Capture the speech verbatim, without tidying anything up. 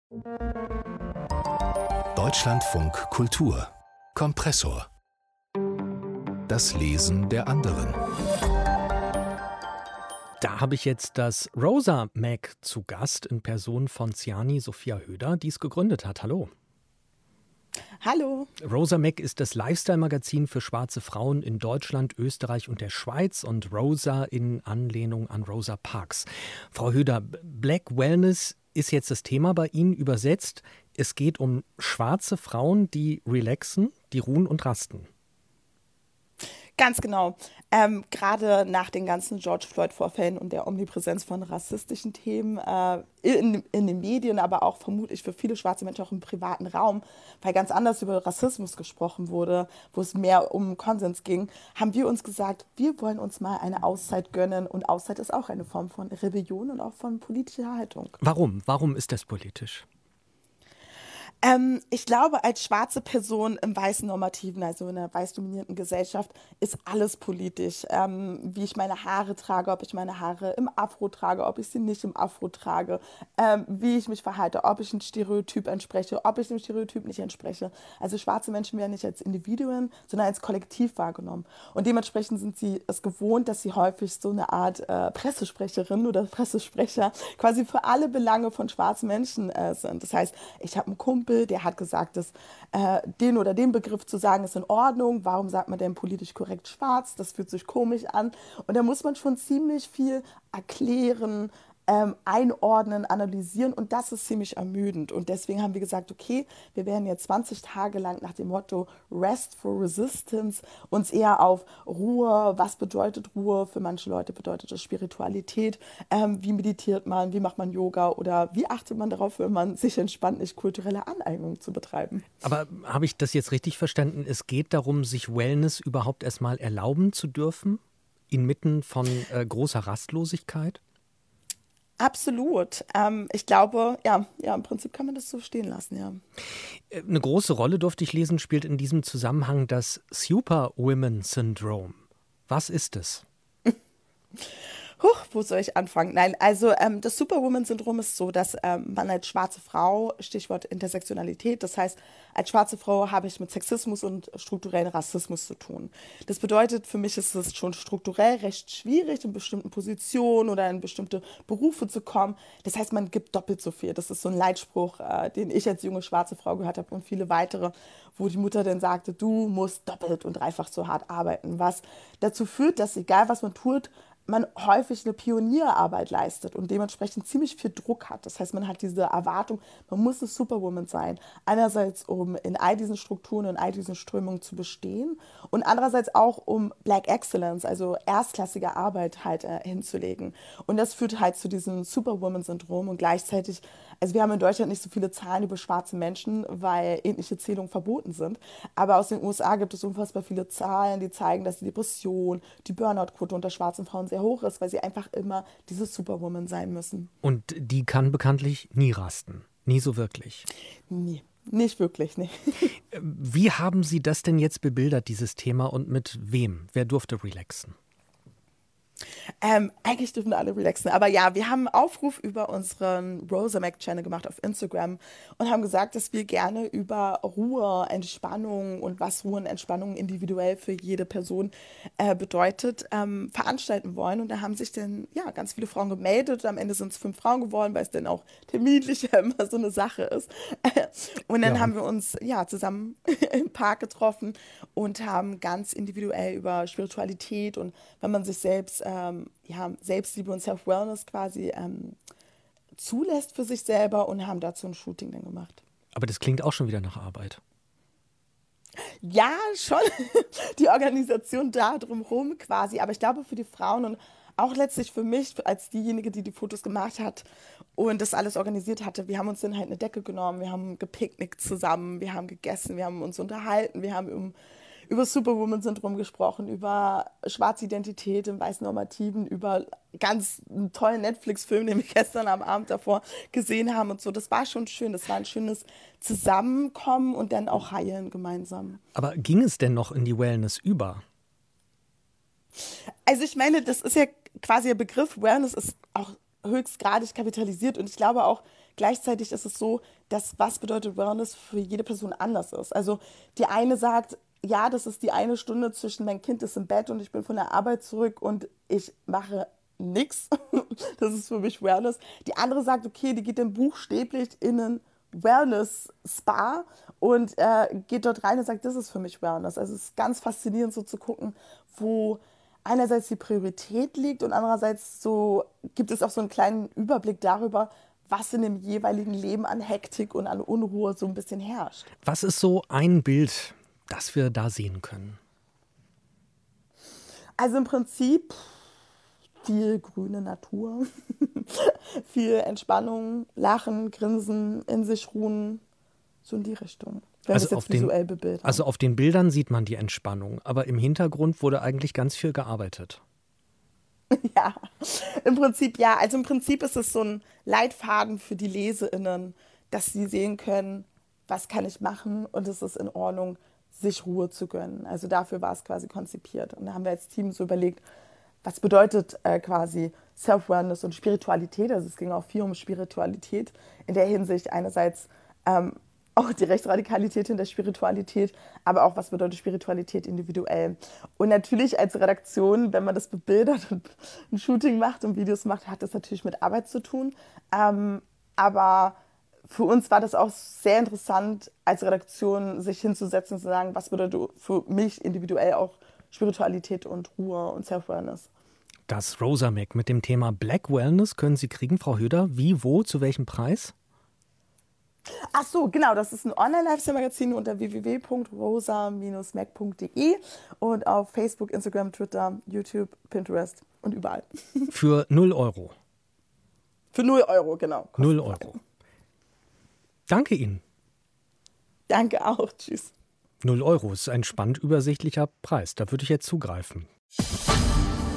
Deutschlandfunk Kultur Kompressor. Das Lesen der anderen. Da habe ich jetzt das Rosa Mag zu Gast in Person von Ziani Sophia Höder, die es gegründet hat. Hallo. Hallo. Rosa Mag ist das Lifestyle-Magazin für schwarze Frauen in Deutschland, Österreich und der Schweiz und Rosa in Anlehnung an Rosa Parks. Frau Höder, Black Wellness ist jetzt das Thema bei Ihnen übersetzt. Es geht um schwarze Frauen, die relaxen, die ruhen und rasten. Ganz genau. Ähm, gerade nach den ganzen George Floyd-Vorfällen und der Omnipräsenz von rassistischen Themen äh, in, in den Medien, aber auch vermutlich für viele schwarze Menschen auch im privaten Raum, weil ganz anders über Rassismus gesprochen wurde, wo es mehr um Konsens ging, haben wir uns gesagt, wir wollen uns mal eine Auszeit gönnen. Und Auszeit ist auch eine Form von Rebellion und auch von politischer Haltung. Warum? Warum ist das politisch? Ähm, ich glaube, als schwarze Person im weißen Normativen, also in einer weiß dominierten Gesellschaft, ist alles politisch. Ähm, wie ich meine Haare trage, ob ich meine Haare im Afro trage, ob ich sie nicht im Afro trage, ähm, wie ich mich verhalte, ob ich ein Stereotyp entspreche, ob ich dem Stereotyp nicht entspreche. Also schwarze Menschen werden nicht als Individuen, sondern als Kollektiv wahrgenommen. Und dementsprechend sind sie es gewohnt, dass sie häufig so eine Art äh, Pressesprecherin oder Pressesprecher quasi für alle Belange von schwarzen Menschen äh, sind. Das heißt, ich habe einen Kumpel, der hat gesagt, dass äh, den oder den Begriff zu sagen ist in Ordnung. Warum sagt man denn politisch korrekt schwarz? Das fühlt sich komisch an. Und da muss man schon ziemlich viel erklären, ähm, einordnen, analysieren. Und das ist ziemlich ermüdend. Und deswegen haben wir gesagt, okay, wir werden jetzt zwanzig Tage lang nach dem Motto Rest for Resistance uns eher auf Ruhe, was bedeutet Ruhe? Für manche Leute bedeutet das Spiritualität. Ähm, wie meditiert man? Wie macht man Yoga? Oder wie achtet man darauf, wenn man sich entspannt, nicht kulturelle Aneignung zu betreiben? Aber habe ich das jetzt richtig verstanden? Es geht darum, sich Wellness überhaupt erstmal erlauben zu dürfen? Inmitten von äh, großer Rastlosigkeit? Absolut. Ähm, ich glaube, ja, ja, im Prinzip kann man das so stehen lassen, ja. Eine große Rolle, durfte ich lesen, spielt in diesem Zusammenhang das Superwoman-Syndrom. Was ist es? Huch, wo soll ich anfangen? Nein, also ähm, das Superwoman-Syndrom ist so, dass ähm, man als schwarze Frau, Stichwort Intersektionalität, das heißt, als schwarze Frau habe ich mit Sexismus und strukturellen Rassismus zu tun. Das bedeutet, für mich ist es schon strukturell recht schwierig, in bestimmten Positionen oder in bestimmte Berufe zu kommen. Das heißt, man gibt doppelt so viel. Das ist so ein Leitspruch, äh, den ich als junge schwarze Frau gehört habe und viele weitere, wo die Mutter dann sagte, du musst doppelt und dreifach so hart arbeiten, was dazu führt, dass egal was man tut, man häufig eine Pionierarbeit leistet und dementsprechend ziemlich viel Druck hat. Das heißt, man hat diese Erwartung, man muss eine Superwoman sein. Einerseits, um in all diesen Strukturen, in all diesen Strömungen zu bestehen und andererseits auch, um Black Excellence, also erstklassige Arbeit halt äh, hinzulegen. Und das führt halt zu diesem Superwoman-Syndrom und gleichzeitig, also wir haben in Deutschland nicht so viele Zahlen über schwarze Menschen, weil ähnliche Zählungen verboten sind. Aber aus den U S A gibt es unfassbar viele Zahlen, die zeigen, dass die Depression, die Burnout-Quote unter schwarzen Frauen sehr hoch ist, weil sie einfach immer diese Superwoman sein müssen. Und die kann bekanntlich nie rasten. Nie so wirklich. Nie. Nicht wirklich, nee. Wie haben Sie das denn jetzt bebildert, dieses Thema, und mit wem? Wer durfte relaxen? Ähm, eigentlich dürfen alle relaxen, aber ja, wir haben einen Aufruf über unseren Rosa Mag Channel gemacht auf Instagram und haben gesagt, dass wir gerne über Ruhe, Entspannung und was Ruhe und Entspannung individuell für jede Person äh, bedeutet, ähm, veranstalten wollen. Und da haben sich dann ja ganz viele Frauen gemeldet. Am Ende sind es fünf Frauen geworden, weil es dann auch terminlich ja immer so eine Sache ist. Und dann ja. haben wir uns ja zusammen im Park getroffen und haben ganz individuell über Spiritualität und wenn man sich selbst Ähm, ja, Selbstliebe und Self-Wellness quasi ähm, zulässt für sich selber und haben dazu ein Shooting dann gemacht. Aber das klingt auch schon wieder nach Arbeit. Ja, schon die Organisation da drumherum quasi, aber ich glaube für die Frauen und auch letztlich für mich als diejenige, die die Fotos gemacht hat und das alles organisiert hatte, wir haben uns dann halt eine Decke genommen, wir haben gepicknickt zusammen, wir haben gegessen, wir haben uns unterhalten, wir haben um über das Superwoman-Syndrom gesprochen, über schwarze Identität im weißen Normativen, über ganz einen tollen Netflix-Film, den wir gestern am Abend davor gesehen haben und so. Das war schon schön, das war ein schönes Zusammenkommen und dann auch heilen gemeinsam. Aber ging es denn noch in die Wellness über? Also ich meine, das ist ja quasi der Begriff Wellness ist auch höchstgradig kapitalisiert und ich glaube auch, gleichzeitig ist es so, dass was bedeutet Wellness für jede Person anders ist. Also die eine sagt, ja, das ist die eine Stunde zwischen mein Kind ist im Bett und ich bin von der Arbeit zurück und ich mache nichts. Das ist für mich Wellness. Die andere sagt, okay, die geht dann buchstäblich in einen Wellness-Spa und äh, geht dort rein und sagt, das ist für mich Wellness. Also es ist ganz faszinierend so zu gucken, wo einerseits die Priorität liegt und andererseits so gibt es auch so einen kleinen Überblick darüber, was in dem jeweiligen Leben an Hektik und an Unruhe so ein bisschen herrscht. Was ist so ein Bild, das wir da sehen können? Also im Prinzip viel grüne Natur, viel Entspannung, Lachen, Grinsen, in sich ruhen, so in die Richtung. Wenn Also wir es auf jetzt den, visuell bebildern. also auf den Bildern sieht man die Entspannung, aber im Hintergrund wurde eigentlich ganz viel gearbeitet. Ja, im Prinzip ja. Also im Prinzip ist es so ein Leitfaden für die LeserInnen, dass sie sehen können, was kann ich machen und es ist in Ordnung, sich Ruhe zu gönnen. Also dafür war es quasi konzipiert. Und da haben wir als Team so überlegt, was bedeutet äh, quasi Self-Awareness und Spiritualität. Also es ging auch viel um Spiritualität in der Hinsicht einerseits ähm, auch die Rechtsradikalität in der Spiritualität, aber auch, was bedeutet Spiritualität individuell. Und natürlich als Redaktion, wenn man das bebildert und ein Shooting macht und Videos macht, hat das natürlich mit Arbeit zu tun. Ähm, aber für uns war das auch sehr interessant, als Redaktion sich hinzusetzen und zu sagen, was bedeutet für mich individuell auch Spiritualität und Ruhe und Self-Awareness. Das Rosa Mac mit dem Thema Black Wellness können Sie kriegen, Frau Höder. Wie, wo, zu welchem Preis? Ach so, genau, das ist ein Online-Lifestyle-Magazin unter w w w punkt rosa Bindestrich mac punkt d e und auf Facebook, Instagram, Twitter, YouTube, Pinterest und überall. Für null Euro. Für null Euro, genau. null Euro. Danke Ihnen. Danke auch, tschüss. null Euro ist ein spannend übersichtlicher Preis, da würde ich jetzt zugreifen.